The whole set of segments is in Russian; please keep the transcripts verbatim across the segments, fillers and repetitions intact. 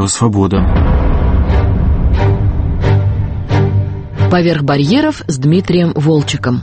«Свобода». «Поверх барьеров» с Дмитрием Волчеком.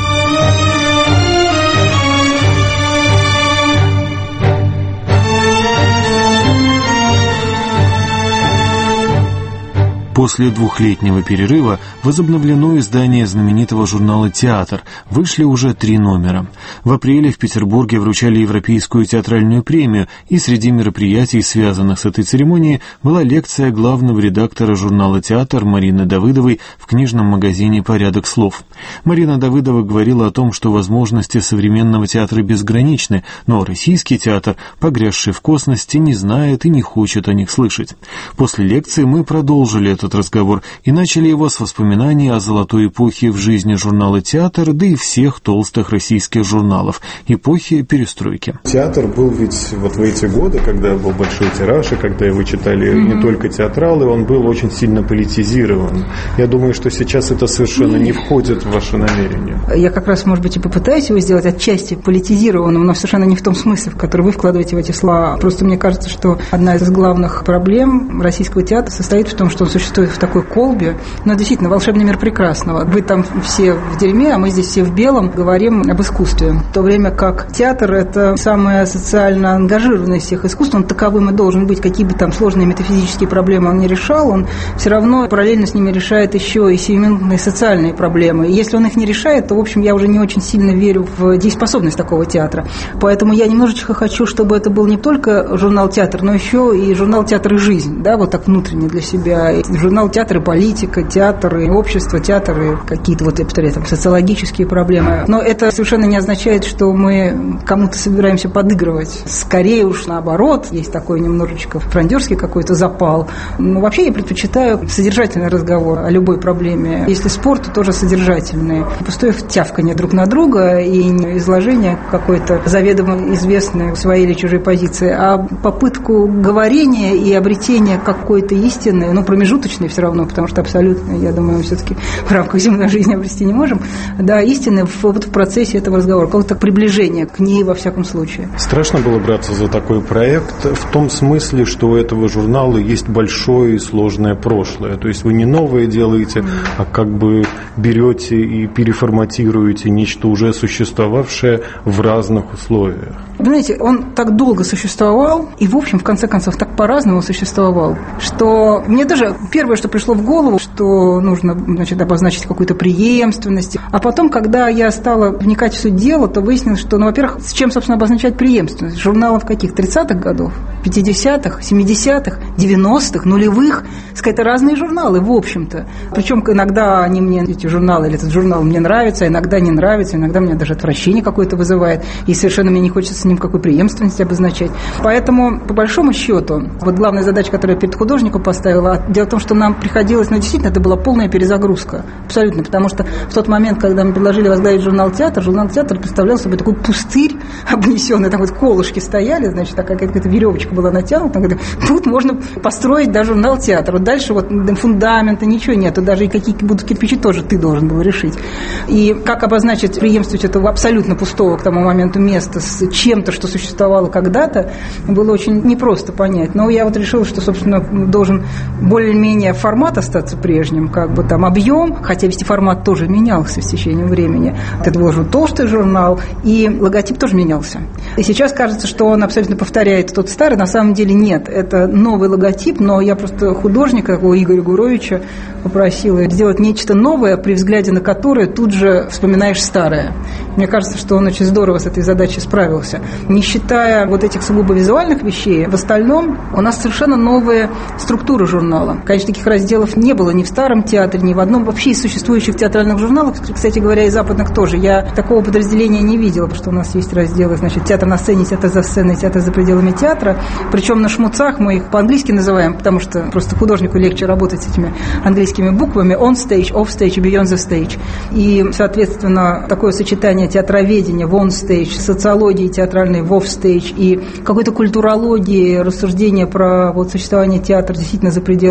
После двухлетнего перерыва возобновлено издание знаменитого журнала «Театр». Вышли уже три номера. В апреле в Петербурге вручали Европейскую театральную премию, и среди мероприятий, связанных с этой церемонией, была лекция главного редактора журнала «Театр» Марины Давыдовой в книжном магазине «Порядок слов». Марина Давыдова говорила о том, что возможности современного театра безграничны, но российский театр, погрязший в косности, не знает и не хочет о них слышать. После лекции мы продолжили этот разговор и начали его с воспоминаний о золотой эпохе в жизни журнала «Театр», да и всех толстых российских журналов, эпохи перестройки. Театр был ведь вот в эти годы, когда был большой тираж, и когда его читали mm-hmm. не только театралы, он был очень сильно политизирован. Я думаю, что сейчас это совершенно mm-hmm. не входит в ваши намерения. Я как раз, может быть, и попытаюсь его сделать отчасти политизированным, но совершенно не в том смысле, в который вы вкладываете в эти слова. Просто мне кажется, что одна из главных проблем российского театра состоит в том, что он существует в такой колбе. Но действительно, волшебный мир прекрасного. Вы там все в дерьме, а мы здесь все в белом говорим об искусстве. В то время как театр – это самое социально ангажированное из всех искусств. Он таковым и должен быть. Какие бы там сложные метафизические проблемы он не решал, он все равно параллельно с ними решает еще и сиюминутные социальные проблемы. И если он их не решает, то, в общем, я уже не очень сильно верю в дееспособность такого театра. Поэтому я немножечко хочу, чтобы это был не только журнал «Театр», но еще и журнал «Театр и жизнь», да, вот так внутренне для себя. Журнал «Театр и политика», «Театр и общество», «Театр и какие-то, вот я повторяю, там, социологические проблемы. Но это совершенно не означает, что мы кому-то собираемся подыгрывать. Скорее уж наоборот, есть такой немножечко фрондерский какой-то запал. Но вообще я предпочитаю содержательный разговор о любой проблеме. Если спор, то тоже содержательный. Пустое тявканье друг на друга и не изложение какой-то заведомо известной своей или чужой позиции, а попытку говорения и обретения какой-то истины, ну, промежуточной все равно, потому что абсолютно, я думаю, мы все-таки в рамках земной жизни обрести не можем, да, истины в, вот в процессе этого разговора, какого-то приближения к ней во всяком случае. Страшно было браться за такой проект в том смысле, что у этого журнала есть большое и сложное прошлое. То есть вы не новое делаете, а как бы берете и переформатируете нечто уже существовавшее в разных условиях. Вы знаете, он так долго существовал, и, в общем, в конце концов, так по-разному существовал, что мне даже первое, что пришло в голову, что нужно, значит, обозначить какую-то преемственность. А потом, когда я стала вникать в суть дела, то выяснилось, что, ну, во-первых, с чем, собственно, обозначать преемственность? Журналов каких? тридцатых годов, пятидесятых, семидесятых, девяностых, нулевых. Сказать, разные журналы, в общем-то. Причем иногда они мне, эти журналы, или этот журнал мне нравится, иногда не нравится, иногда мне даже отвращение какое-то вызывает, и совершенно мне не хочется с ним какой преемственности обозначать. Поэтому, по большому счету, вот главная задача, которую я перед художником поставила, дело в том, что нам приходилось, ну, действительно, это была полная перезагрузка. Абсолютно. Потому что в тот момент, когда мы предложили возглавить журнал «Театр», журнал «Театр» представлял собой такой пустырь обнесенный, там вот колышки стояли, значит, такая какая-то веревочка была натянута. Тут можно построить даже журнал «Театр». Вот дальше вот фундамента, ничего нету. Даже и какие будут кирпичи, тоже ты должен был решить. И как обозначить преемственность этого абсолютно пустого к тому моменту места с чем-то, что существовало когда-то, было очень непросто понять. Но я вот решила, что, собственно, должен более-менее формат остаться прежним, как бы там объем, хотя вести формат тоже менялся с течением времени. Это был уже толстый журнал, и логотип тоже менялся. И сейчас кажется, что он абсолютно повторяет тот старый, на самом деле нет. Это новый логотип, но я просто художника, такого Игоря Гуровича, попросила сделать нечто новое, при взгляде на которое тут же вспоминаешь старое. Мне кажется, что он очень здорово с этой задачей справился. Не считая вот этих сугубо визуальных вещей, в остальном у нас совершенно новая структура журнала. Конечно, таких разделов не было ни в старом театре, ни в одном вообще из существующих театральных журналов, кстати говоря, и западных тоже. Я такого подразделения не видела, потому что у нас есть разделы, значит, театр на сцене, театр за сценой, театр за пределами театра. Причем на шмуцах мы их по-английски называем, потому что просто художнику легче работать с этими английскими буквами: on stage, off stage и beyond the stage. И, соответственно, такое сочетание театроведения в on stage, социологии театральной в off stage и какой-то культурологии, рассуждения про вот существование театра действительно за пределами театра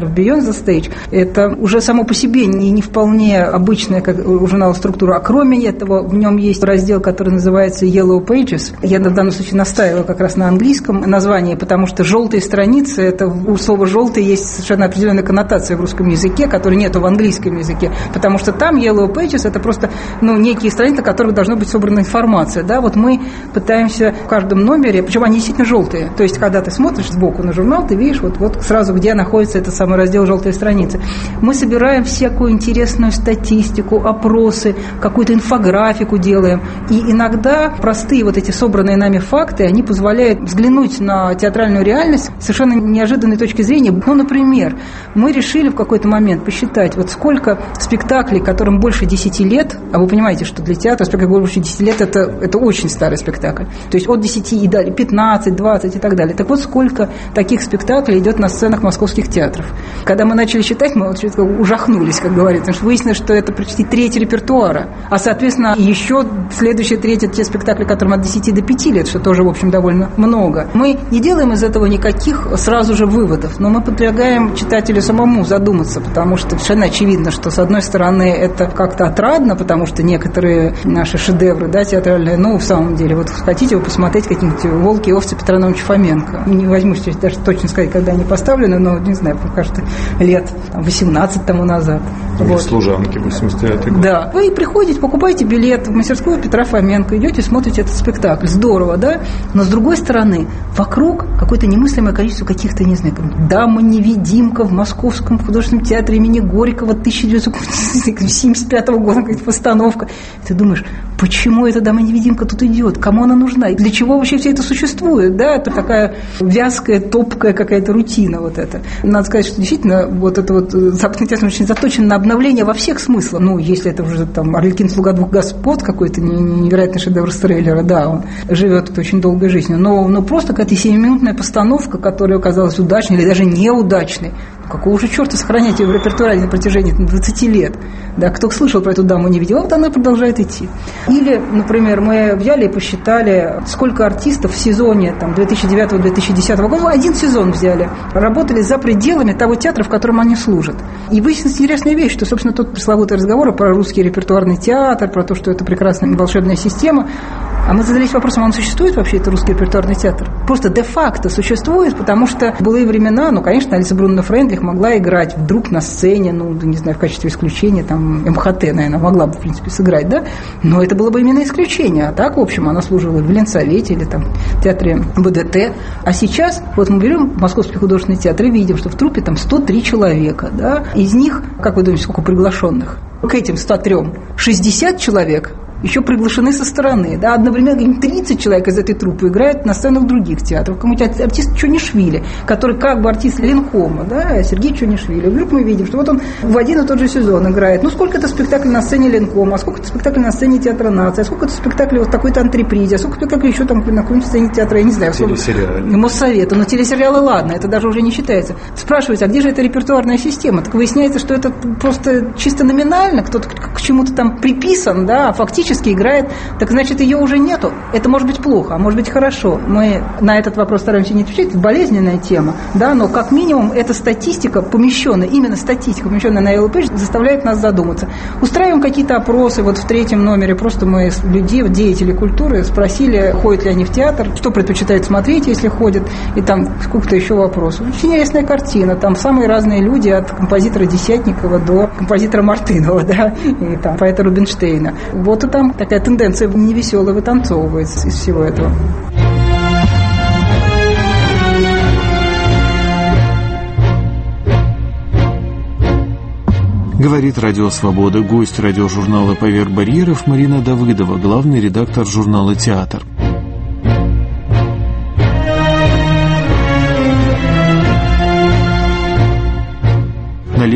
театров Beyond the Stage. Это уже само по себе не, не вполне обычная, как у журнала, структура. А кроме этого, в нем есть раздел, который называется Yellow Pages. Я в данном случае настаиваю как раз на английском названии, потому что желтые страницы, это у слова «желтый» есть совершенно определенная коннотация в русском языке, которой нету в английском языке, потому что там Yellow Pages – это просто ну, некие страницы, на которых должна быть собрана информация. Да? Вот мы пытаемся в каждом номере, причем они действительно желтые, то есть когда ты смотришь сбоку на журнал, ты видишь вот, вот сразу, где находится этот самый раздел «желтые страницы». Мы собираем всякую интересную статистику, опросы, какую-то инфографику делаем, и иногда простые вот эти собранные нами факты, они позволяют взглянуть на театральную реальность с совершенно неожиданной точки зрения. Ну, например, мы решили в какой-то момент посчитать, вот сколько спектаклей, которым больше десяти лет, а вы понимаете, что для театра спектакль больше десяти лет это, это очень старый спектакль, то есть от десяти и далее, пятнадцать, двадцать и так далее. Так вот, сколько таких спектаклей идет на сценах московских театров. Когда мы начали считать, мы вот ужахнулись, как говорится, потому что выяснилось, что это почти треть репертуара, а, соответственно, еще следующая треть – это те спектакли, которым от десяти до пяти лет, что тоже, в общем, довольно много. Мы не делаем из этого никаких сразу же выводов, но мы предлагаем читателю самому задуматься, потому что совершенно очевидно, что, с одной стороны, это как-то отрадно, потому что некоторые наши шедевры, да, театральные, ну, в самом деле, вот хотите вы посмотреть какие-нибудь «Волки и овцы» Петра Наумовича Фоменко. Не возьмусь даже точно сказать, когда они поставлены, но, не знаю, мне кажется, лет восемнадцать тому назад. Вот. «Служанки», восемьдесят девятый год. Да. Вы приходите, покупаете билет в мастерскую Петра Фоменко, идете, смотрите этот спектакль. Здорово, да? Но, с другой стороны, вокруг какое-то немыслимое количество каких-то, не знаю, «Дама-невидимка» в Московском художественном театре имени Горького тысяча девятьсот семьдесят пятого года, какая-то постановка. И ты думаешь, почему эта «Дама-невидимка» тут идет? Кому она нужна? И для чего вообще все это существует? Да? Это такая вязкая, топкая какая-то рутина вот эта. Надо сказать, что действительно вот это вот западный театр очень заточен на обновление во всех смыслах. Ну, если это уже там «Арлекин, слуга двух господ», какой-то невероятный шедевр Стреллера, да, он живет тут очень долгой жизнью. Но, но просто какая-то семиминутная постановка, которая оказалась удачной или даже неудачной. Какого же черта сохранять ее в репертуаре на протяжении двадцати лет? Да, кто слышал про эту «Даму не видел», вот она продолжает идти. Или, например, мы взяли и посчитали, сколько артистов в сезоне там, две тысячи девятого - две тысячи десятого года, один сезон взяли, работали за пределами того театра, в котором они служат. И выяснилась интересная вещь, что, собственно, тот пресловутый разговор про русский репертуарный театр, про то, что это прекрасная волшебная система. А мы задались вопросом, а он существует вообще, это русский репертуарный театр? Просто де-факто существует, потому что в былые времена, ну, конечно, Алиса Брунна Фрейндлих могла играть вдруг на сцене, ну, не знаю, в качестве исключения, там, эм ха тэ, наверное, могла бы, в принципе, сыграть, да? Но это было бы именно исключение. А так, в общем, она служила в Ленсовете или там в театре бэ дэ тэ. А сейчас, вот мы берем Московский художественный театр и видим, что в труппе там сто три человека, да? Из них, как вы думаете, сколько приглашенных? К этим ста трём шестьдесят человек еще приглашены со стороны, да, одновременно тридцать человек из этой труппы играют на сценах других театров. Какой-нибудь артист Чонишвили, который как бы артист Ленкома, да, Сергей Чонишвили. Вдруг мы видим, что вот он в один и тот же сезон играет. Ну, сколько это спектаклей на сцене Ленкома, а сколько это спектаклей на сцене Театра нации, а сколько это спектаклей вот такой-то антрепризе, а сколько спектаклей еще там на какой-нибудь сцене театра, я не знаю. Телесериалы. Моссовета. Но телесериалы, ладно, это даже уже не считается. Спрашивается, а где же эта репертуарная система? Так выясняется, что это просто чисто номинально, кто-то к чему-то там приписан, да, а фактически играет. Так значит, ее уже нету. Это может быть плохо, а может быть хорошо. Мы на этот вопрос стараемся не отвечать. Это болезненная тема, да, но как минимум эта статистика, помещенная, именно статистика, помещенная на Yellow Page, заставляет нас задуматься. Устраиваем какие-то опросы. Вот в третьем номере просто мы людей, деятелей культуры спросили, ходят ли они в театр, что предпочитают смотреть, если ходят, и там сколько-то еще вопросов. Очень интересная картина. Там самые разные люди, от композитора Десятникова до композитора Мартынова, да, и там поэта Рубинштейна. Вот и там такая тенденция невеселая вытанцовывается из всего этого. Говорит Радио Свобода, гость радиожурнала «Поверх барьеров» Марина Давыдова, главный редактор журнала «Театр». На лекции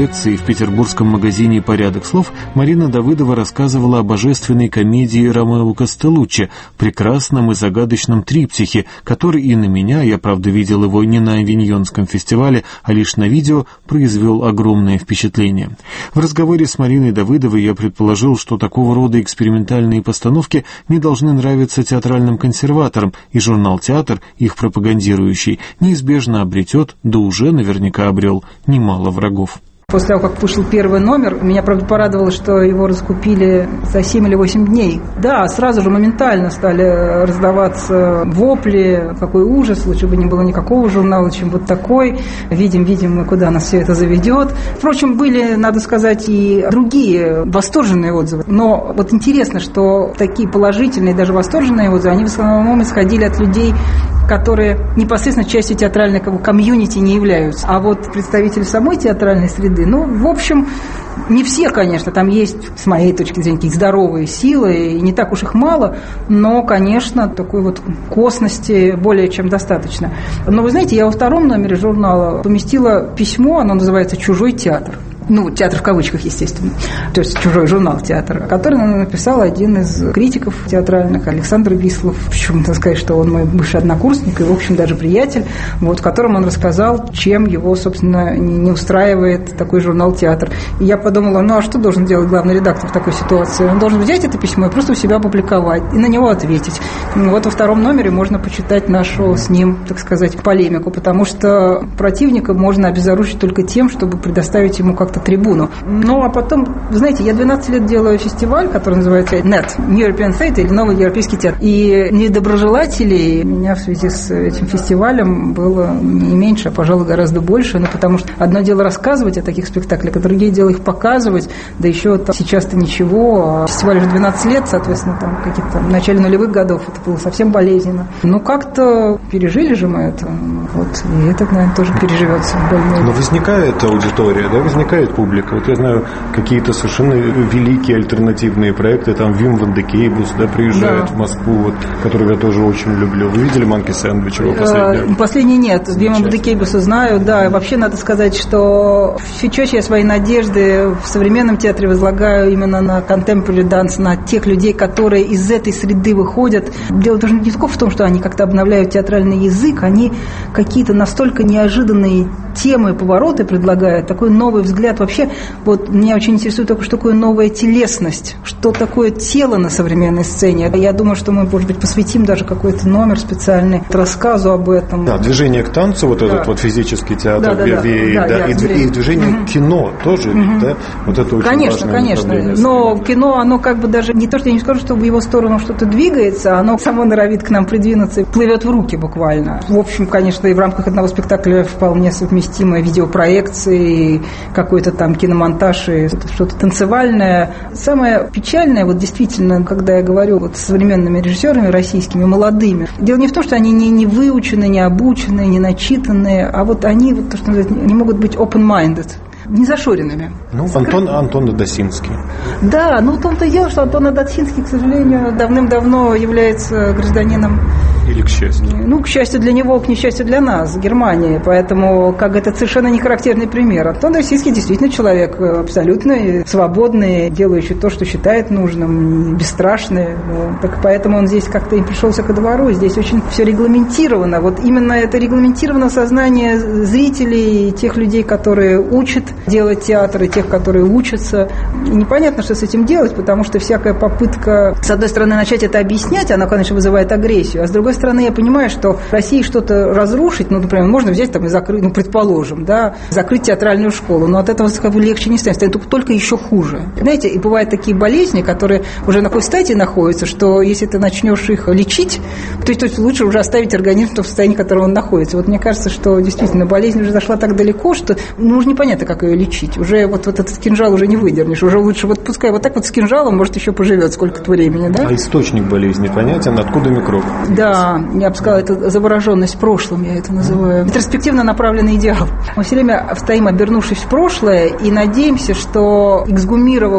лекции в петербургском магазине «Порядок слов» Марина Давыдова рассказывала о божественной комедии Ромео Костелуччи, прекрасном и загадочном триптихе, который и на меня, я правда видел его не на Авиньонском фестивале, а лишь на видео, произвел огромное впечатление. В разговоре с Мариной Давыдовой я предположил, что такого рода экспериментальные постановки не должны нравиться театральным консерваторам, и журнал «Театр», их пропагандирующий, неизбежно обретет, да уже наверняка обрел, немало врагов. После того, как вышел первый номер, меня, правда, порадовало, что его раскупили за семь или восемь дней. Да, сразу же моментально стали раздаваться вопли, какой ужас, лучше бы не было никакого журнала, чем вот такой. Видим, видим мы, куда нас все это заведет. Впрочем, были, надо сказать, и другие восторженные отзывы. Но вот интересно, что такие положительные, даже восторженные отзывы, они в основном исходили от людей, которые непосредственно частью театрального комьюнити не являются. А вот представители самой театральной среды, ну, в общем, не все, конечно, там есть, с моей точки зрения, какие-то здоровые силы, и не так уж их мало, но, конечно, такой вот косности более чем достаточно. Но, вы знаете, я во втором номере журнала поместила письмо, оно называется «Чужой театр». Ну, театр в кавычках, естественно, то есть чужой журнал театра, который написал один из критиков театральных, Александр Вислов. Причем, надо сказать, что он мой бывший однокурсник и, в общем, даже приятель, вот, в котором он рассказал, чем его, собственно, не устраивает такой журнал «Театр». И я подумала, ну, а что должен делать главный редактор в такой ситуации? Он должен взять это письмо и просто у себя опубликовать, и на него ответить. Вот во втором номере можно почитать нашу с ним, так сказать, полемику, потому что противника можно обезоружить только тем, чтобы предоставить ему как-то трибуну. Ну, а потом, знаете, я двенадцать лет делаю фестиваль, который называется нет, New European Theatre, или Новый европейский театр. И недоброжелателей у меня в связи с этим фестивалем было не меньше, а, пожалуй, гораздо больше. Ну, потому что одно дело рассказывать о таких спектаклях, а другое дело их показывать, да еще там, сейчас-то ничего. Фестиваль уже двенадцать лет, соответственно, там каких-то в начале нулевых годов это было совсем болезненно. Ну, как-то пережили же мы это. Вот, и это, наверное, тоже переживется. Но возникает аудитория, да, возникает публика. Вот я знаю, какие-то совершенно великие альтернативные проекты, там Вим Ван де Кейбус, да, приезжает да. в Москву, вот, которого я тоже очень люблю. Вы видели «Манки Сэндвич», его последнее? Последний нет. Вима Ван де Кейбуса знаю, да. Вообще надо сказать, что все чаще я свои надежды в современном театре возлагаю именно на contemporary dance, на тех людей, которые из этой среды выходят. Дело даже не только в том, что они как-то обновляют театральный язык, они какие-то настолько неожиданные темы, повороты предлагают, такой новый взгляд. Вообще, вот меня очень интересует только, что такое новая телесность, что такое тело на современной сцене. Я думаю, что мы, может быть, посвятим даже какой-то номер специальный рассказу об этом. Да, движение к танцу, вот да. этот вот физический театр, да, да, веет, да, да, да, и, да, и движение угу. к кино тоже, угу. да, вот это очень конечно, важное конечно, направление. Но кино, оно как бы даже, не то, что я не скажу, что в его сторону что-то двигается, оно само норовит к нам придвинуться и плывет в руки буквально. В общем, конечно, и в рамках одного спектакля вполне совместимые видеопроекции, какой-то там киномонтаж и что-то танцевальное. Самое печальное, вот действительно, когда я говорю вот с современными режиссерами российскими, молодыми, дело не в том, что они не, не выучены, не обучены, не начитанные, а вот они, вот, то, что называется, не могут быть open-minded, незашоренными. Ну, Антон, Антон Адасинский. Да, ну в том-то и дело, что Антон Адасинский, к сожалению, давным-давно является гражданином. Или к счастью? Ну, к счастью для него, к несчастью для нас, Германии. Поэтому, как это совершенно не характерный пример. Антон Адасинский действительно человек абсолютно свободный, делающий то, что считает нужным, бесстрашный. Вот. Так поэтому он здесь как-то и пришелся ко двору. Здесь очень все регламентировано. Вот именно это регламентировано сознание зрителей, тех людей, которые учат делать театр, и тех, которые учатся. И непонятно, что с этим делать, потому что всякая попытка, с одной стороны, начать это объяснять, она, конечно, вызывает агрессию, а с другой стороны, я понимаю, что в России что-то разрушить, ну, например, можно взять там и закрыть, ну, предположим, да, закрыть театральную школу, но от этого как бы легче не станет, станет только еще хуже. Знаете, и бывают такие болезни, которые уже на такой стадии находятся, что если ты начнешь их лечить, то, то есть лучше уже оставить организм в том состоянии, в котором он находится. Вот мне кажется, что действительно болезнь уже зашла так далеко, что ну, уже непонятно, как ее лечить. Уже вот, вот этот кинжал уже не выдернешь, уже лучше вот пускай вот так вот с кинжалом, может, еще поживет сколько-то времени, да? А источник болезни понятен, откуда микроб? Да, я бы сказала, это завороженность прошлым, я это называю. Ретроспективно направленный идеал. Мы все время стоим, обернувшись в прошлое, и надеемся, что, эксгумировав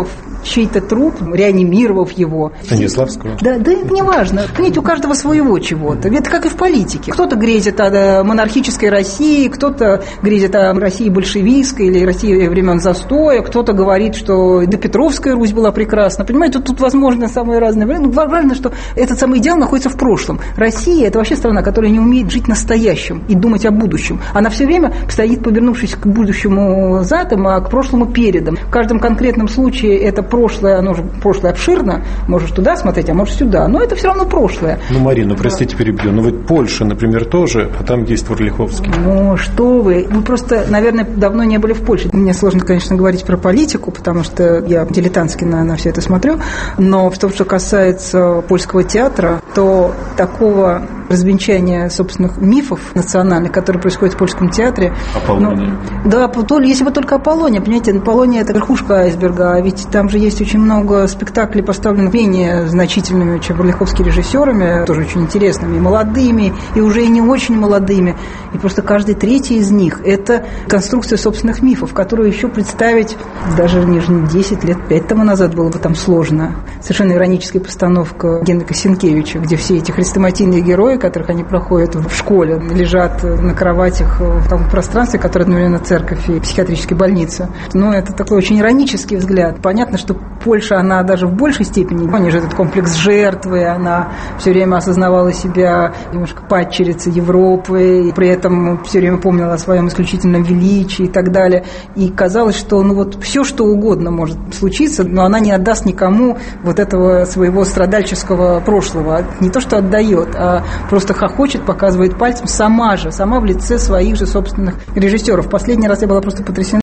чей-то труп, реанимировав его. Станиславского? Да, да, это не важно. Понимаете, у каждого своего чего-то. Это как и в политике. Кто-то грезит о монархической России, кто-то грезит о России большевистской или России времен застоя, кто-то говорит, что допетровская Русь была прекрасна. Понимаете, тут, тут возможно самые разные варианты. Ну, важно, что этот самый идеал находится в прошлом. Россия – это вообще страна, которая не умеет жить настоящим и думать о будущем. Она все время стоит, повернувшись к будущему задом, а к прошлому передом. В каждом конкретном случае это прошлое, оно же прошлое обширно, можешь туда смотреть, а можешь сюда, но это все равно прошлое. Ну, Марина, простите, перебью, но ведь Польша, например, тоже, а там есть Варлиховский. Ну, что вы, вы просто, наверное, давно не были в Польше. Мне сложно, конечно, говорить про политику, потому что я дилетантски на, на все это смотрю, но в том, что касается польского театра, то такого развенчания собственных мифов национальных, которые происходят в польском театре. Аполлония. Ну, да, если бы только Аполлония, понимаете, Аполлония – это верхушка айсберга, а ведь там же есть очень много спектаклей, поставленных менее значительными, чем Варлиховскими режиссерами, тоже очень интересными, и молодыми, и уже и не очень молодыми. И просто каждый третий из них – это конструкция собственных мифов, которую еще представить даже не десять лет, пять тому назад было бы там сложно. Совершенно ироническая постановка Генрика Сенкевича, где все эти хрестоматийные герои, которых они проходят в школе, лежат на кроватях в том пространстве, которое одновременно церковь и психиатрическая больница. Но это такой очень иронический взгляд. Понятно, что Польша, она даже в большей степени, они же этот комплекс жертвы, она все время осознавала себя немножко падчерицей Европы, и при этом все время помнила о своем исключительном величии и так далее. И казалось, что ну вот все, что угодно может случиться, но она не отдаст никому вот этого своего страдальческого прошлого. Не то, что отдает, а просто хохочет, показывает пальцем сама же, сама в лице своих же собственных режиссеров. Последний раз я была просто потрясена.